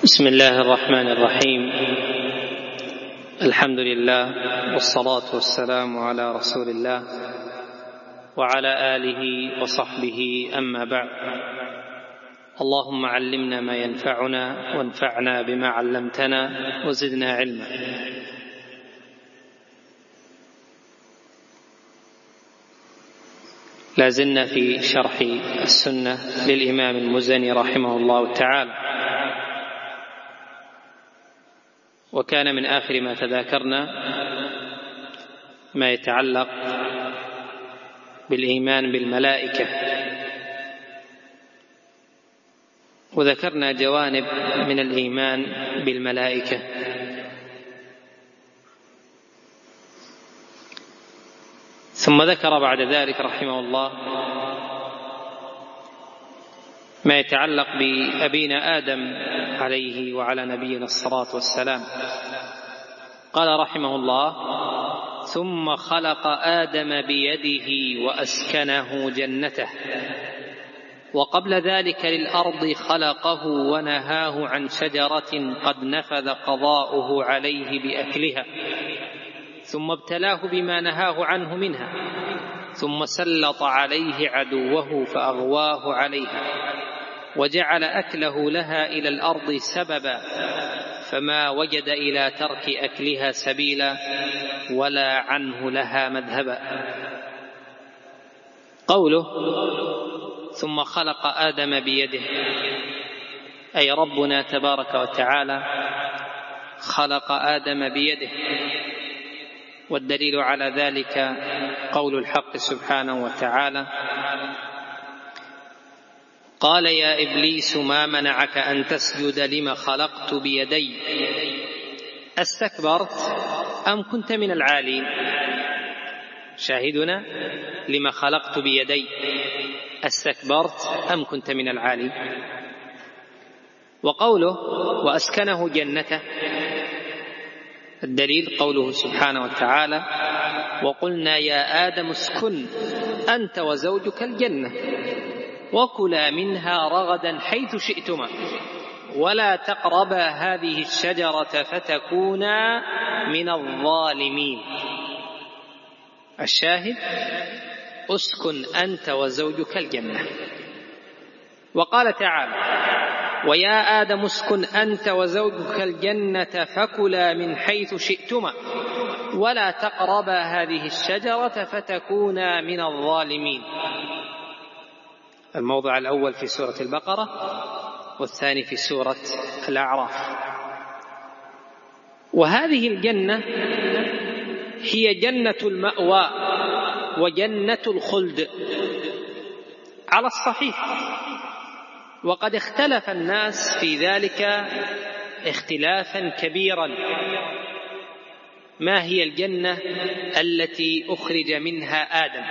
بسم الله الرحمن الرحيم. الحمد لله والصلاة والسلام على رسول الله وعلى آله وصحبه، أما بعد. اللهم علمنا ما ينفعنا وانفعنا بما علمتنا وزدنا علما. لازلنا في شرح السنة للإمام المزني رحمه الله تعالى، وكان من آخر ما تذاكرنا ما يتعلق بالإيمان بالملائكة، وذكرنا جوانب من الإيمان بالملائكة. ثم ذكر بعد ذلك رحمه الله ما يتعلق بأبينا آدم عليه وعلى نبينا الصلاة والسلام. قال رحمه الله: ثم خلق آدم بيده وأسكنه جنته، وقبل ذلك للأرض خلقه ونهاه عن شجرة قد نفذ قضاؤه عليه بأكلها، ثم ابتلاه بما نهاه عنه منها، ثم سلط عليه عدوه فأغواه عليها، وجعل أكله لها إلى الأرض سببا، فما وجد إلى ترك أكلها سبيلا ولا عنه لها مذهبا. قوله ثم خلق آدم بيده، أي ربنا تبارك وتعالى خلق آدم بيده، والدليل على ذلك قول الحق سبحانه وتعالى: قال يا إبليس ما منعك أن تسجد لما خلقت بيدي، أستكبرت أم كنت من العالين؟ شاهدنا: لما خلقت بيدي، أستكبرت أم كنت من العالين. وقوله وأسكنه جنته، الدليل قوله سبحانه وتعالى: وقلنا يا آدم اسكن أنت وزوجك الجنة وكلا منها رغدا حيث شئتما ولا تقربا هذه الشجرة فتكونا من الظالمين. الشاهد: اسكن أنت وزوجك الجنة. وقال تعالى: ويا آدم اسكن أنت وزوجك الجنة فكلا من حيث شئتما ولا تقربا هذه الشجرة فتكونا من الظالمين. الموضع الأول في سورة البقرة، والثاني في سورة الأعراف. وهذه الجنة هي جنة المأوى وجنة الخلد على الصحيح، وقد اختلف الناس في ذلك اختلافا كبيرا. ما هي الجنة التي أخرج منها آدم؟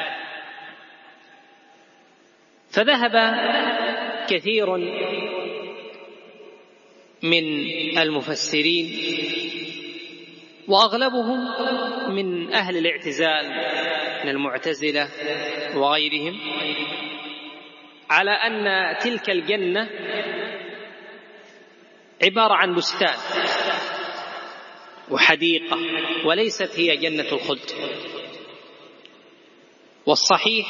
فذهب كثير من المفسرين وأغلبهم من أهل الاعتزال من المعتزلة وغيرهم على أن تلك الجنة عبارة عن بستان وحديقة، وليست هي جنة الخلد. والصحيح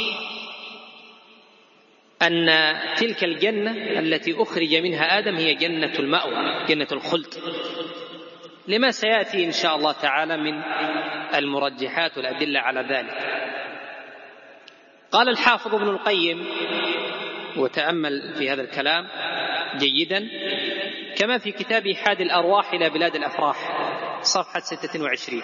أن تلك الجنة التي أخرج منها آدم هي جنة المأوى، جنة الخلد، لما سيأتي إن شاء الله تعالى من المرجحات والأدلة على ذلك. قال الحافظ ابن القيم، وتأمل في هذا الكلام جيدا، كما في كتاب حاد الأرواح إلى بلاد الأفراح صفحة 26: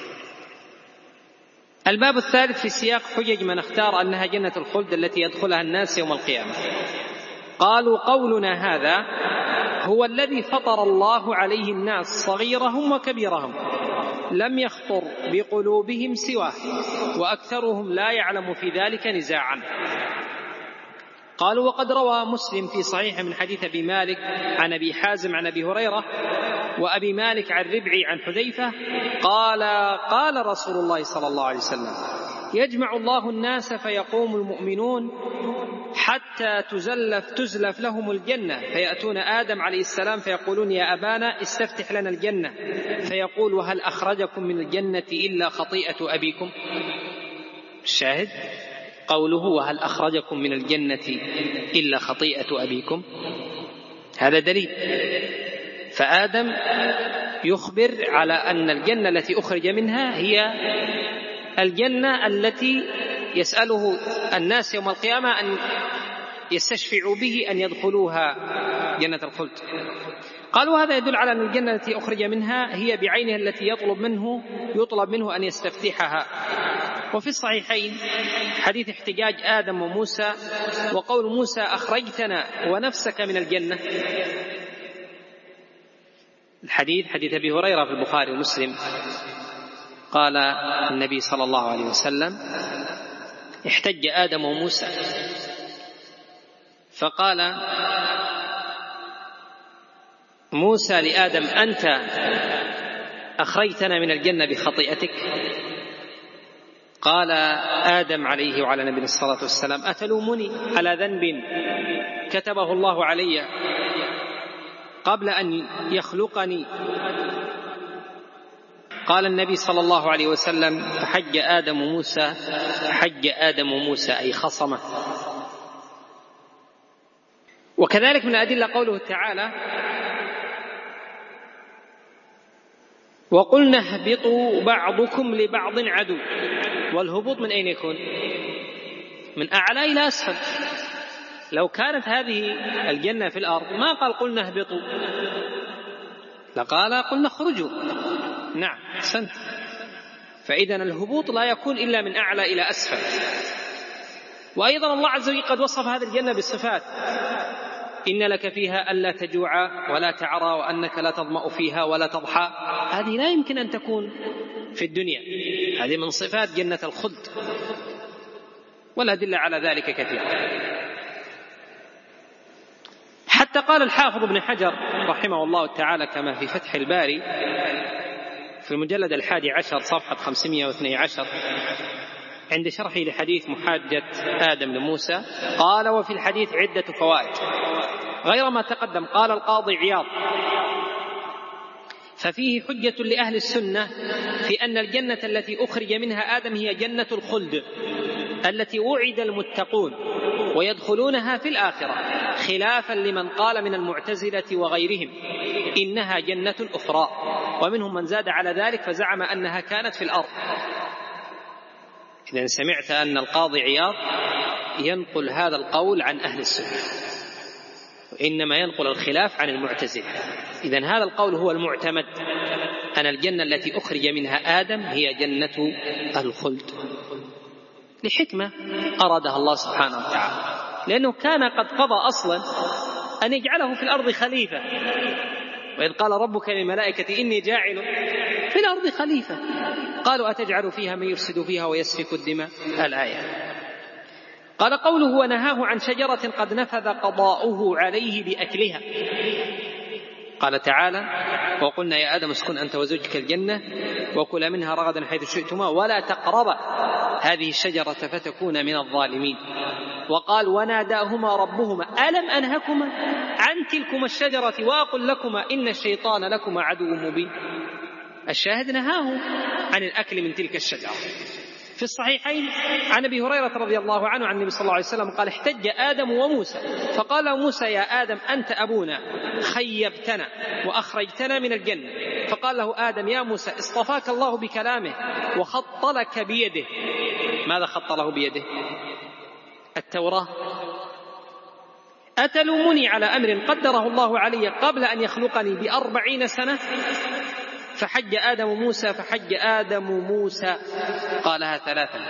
الباب الثالث في سياق حجج من اختار أنها جنة الخلد التي يدخلها الناس يوم القيامة. قالوا قولنا هذا هو الذي فطر الله عليه الناس صغيرهم وكبيرهم، لم يخطر بقلوبهم سواه، وأكثرهم لا يعلم في ذلك نزاعا. قالوا وقد روى مسلم في صحيح من حديث أبي مالك عن أبي حازم عن أبي هريرة وأبي مالك عن ربعي عن حذيفة قال: قال رسول الله صلى الله عليه وسلم: يجمع الله الناس فيقوم المؤمنون حتى تزلف لهم الجنة، فيأتون آدم عليه السلام فيقولون يا أبانا استفتح لنا الجنة، فيقول وهل أخرجكم من الجنة إلا خطيئة أبيكم؟ الشاهد قوله وهل أخرجكم من الجنة إلا خطيئة أبيكم، هذا دليل. فآدم يخبر على أن الجنة التي أخرج منها هي الجنة التي يسأله الناس يوم القيامة أن يستشفعوا به أن يدخلوها، جنة الخلد. قالوا هذا يدل على أن الجنة التي أخرج منها هي بعينها التي يطلب منه أن يستفتحها. وفي الصحيحين حديث احتجاج آدم وموسى وقول موسى أخرجتنا ونفسك من الجنة. الحديث حديث أبي هريرة في البخاري ومسلم، قال النبي صلى الله عليه وسلم احتج آدم وموسى فقال موسى لآدم أنت أخرجتنا من الجنة بخطيئتك؟ قال آدم عليه وعلى نبينا الصلاة والسلام أتلومني على ذنب كتبه الله علي قبل أن يخلقني؟ قال النبي صلى الله عليه وسلم فحج آدم موسى أي خصمه. وكذلك من الأدلة قوله تعالى وقلنا اهبطوا بعضكم لبعض عدو. والهبوط من أين يكون؟ من أعلى إلى أسفل. لو كانت هذه الجنة في الأرض ما قال قلنا اهبطوا، لقال قلنا اخرجوا. نعم أحسنت. فإذا الهبوط لا يكون إلا من أعلى إلى أسفل. وأيضا الله عز وجل قد وصف هذه الجنة بالصفات، إن لك فيها ألا تجوع ولا تعرى وأنك لا تظمأ فيها ولا تضحى. هذه لا يمكن أن تكون في الدنيا، هذه من صفات جنة الخلد، والأدلة على ذلك كثيرة. حتى قال الحافظ ابن حجر رحمه الله تعالى كما في فتح الباري في المجلد 11 صفحة 512 عند شرحه لحديث محاجة آدم لموسى، قال وفي الحديث عدة فوائد غير ما تقدم. قال القاضي عياض ففيه حجة لأهل السنة في أن الجنة التي أخرج منها آدم هي جنة الخلد التي وعد المتقون ويدخلونها في الآخرة، خلافا لمن قال من المعتزلة وغيرهم إنها جنة أخرى، ومنهم من زاد على ذلك فزعم أنها كانت في الأرض. إذن سمعت أن القاضي عياض ينقل هذا القول عن أهل السنة، وإنما ينقل الخلاف عن المعتزلة. إذن هذا القول هو المعتمد، أن الجنة التي أخرج منها آدم هي جنة الخلد، لحكمة أرادها الله سبحانه وتعالى، لأنه كان قد قضى أصلا أن يجعله في الأرض خليفة. وإذ قال ربك للملائكة إني جاعل في الأرض خليفة، قالوا أتجعل فيها من يفسد فيها ويسفك الدماء، الآية. قال قوله ونهاه عن شجرة قد نفذ قضاؤه عليه بأكلها. قال تعالى وقلنا يا آدم اسكن أنت وزوجك الجنة وكلا منها رغدا حيث شئتما ولا تقربا هذه الشجرة فتكون من الظالمين. وقال وناداهما ربهما ألم أنهكما عن تلكما الشجرة وأقل لكما إن الشيطان لكما عدو مبين. الشاهد نهاه عن الأكل من تلك الشجرة. في الصحيحين عن أبي هريرة رضي الله عنه عن النبي صلى الله عليه وسلم قال احتج آدم وموسى فقال موسى يا آدم أنت أبونا خيبتنا وأخرجتنا من الجنة. فقال له آدم يا موسى اصطفاك الله بكلامه وخط لك بيده. ماذا خط له بيده؟ التوراة. أتلومني على أمر قدره الله علي قبل أن يخلقني ب40 سنة؟ فحج آدم موسى فحج آدم موسى، قالها 3.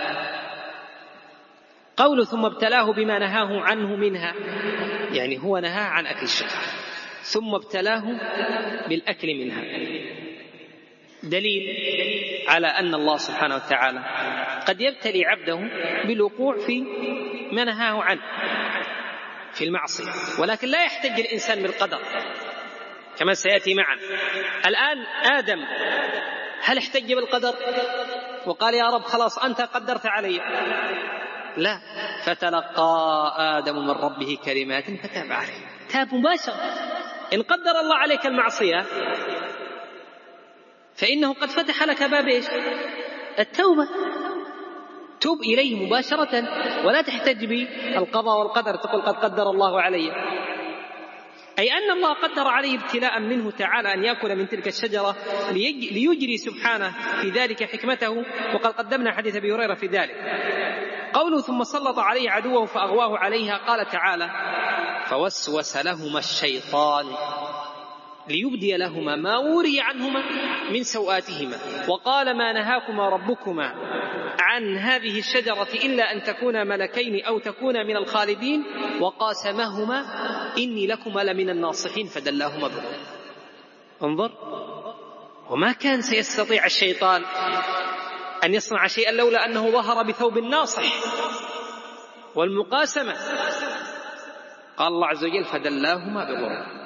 قول ثم ابتلاه بما نهاه عنه منها، يعني هو نهاه عن أكل الشجرة ثم ابتلاه بالأكل منها، دليل على أن الله سبحانه وتعالى قد يبتلي عبده بالوقوع في ما نهاه عنه في المعصية، ولكن لا يحتج الإنسان بالقدر كما سيأتي معا. الآن آدم هل احتج بالقدر وقال يا رب خلاص أنت قدرت علي؟ لا، فتلقى آدم من ربه كلمات فتاب عليه. تاب مباشرة. إن قدر الله عليك المعصية فإنه قد فتح لك باب إيش؟ التوبة. توب إليه مباشرة ولا تحتج بالقضاء والقدر، تقول قد قدر الله علي، أي أن الله قدر عليه ابتلاء منه تعالى أن يأكل من تلك الشجرة ليجري سبحانه في ذلك حكمته. وقد قدمنا حديث أبي هريرة في ذلك. قوله ثم سلط عليه عدوه فأغواه عليها، قال تعالى فوسوس لهما الشيطان ليبدي لهما ما وري عنهما من سوآتهما وقال ما نهاكما ربكما عن هذه الشجرة إلا أن تكونا ملكين أو تكونا من الخالدين وقاسمهما إني لكما لمن الناصحين فدلاهما بغرور. انظر، وما كان سيستطيع الشيطان أن يصنع شيئا لولا أنه ظهر بثوب الناصح والمقاسمة. قال الله عز وجل فدلاهما بغرور.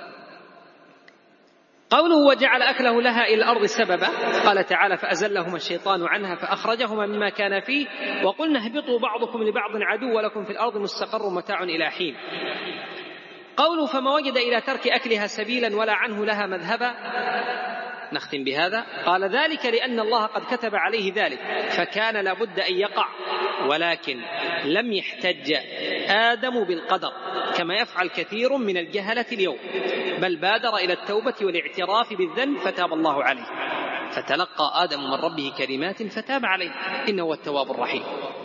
قوله وجعل أكله لها إلى الأرض سببا، قال تعالى فأزلهما الشيطان عنها فأخرجهما مما كان فيه وقلنا اهبطوا بعضكم لبعض عدو ولكم في الأرض مستقر متاع إلى حين. قوله فما وجد إلى ترك أكلها سبيلا ولا عنه لها مذهبا، نختم بهذا. قال ذلك لأن الله قد كتب عليه ذلك فكان لابد أن يقع، ولكن لم يحتج آدم بالقدر كما يفعل كثير من الجهلة اليوم، بل بادر إلى التوبة والاعتراف بالذنب فتاب الله عليه. فتلقى آدم من ربه كلمات فتاب عليه إنه هو التواب الرحيم.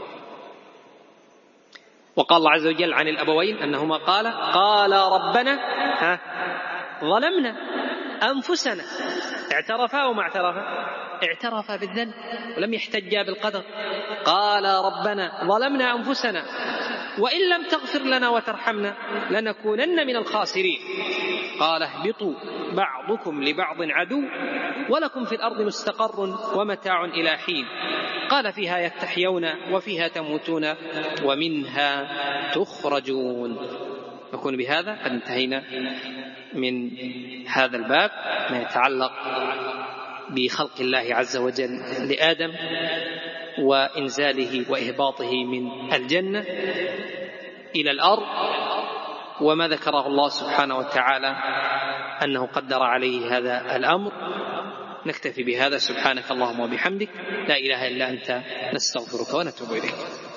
وقال الله عز وجل عن الأبوين أنهما قال ربنا ظلمنا أنفسنا، اعترفا وما اعترفا؟ اعترفا بالذنب ولم يحتجا بالقدر. قال ربنا ظلمنا أنفسنا وإن لم تغفر لنا وترحمنا لنكونن من الخاسرين. قال اهبطوا بعضكم لبعض عدو ولكم في الأرض مستقر ومتاع إلى حين. قال فيها يتحيون وفيها تموتون ومنها تخرجون. نكون بهذا قد انتهينا من هذا الباب ما يتعلق بخلق الله عز وجل لآدم وإنزاله وإهباطه من الجنة إلى الأرض، وما ذكره الله سبحانه وتعالى أنه قدر عليه هذا الأمر. نكتفي بهذا. سبحانك اللهم وبحمدك لا إله إلا أنت نستغفرك ونتوب إليك.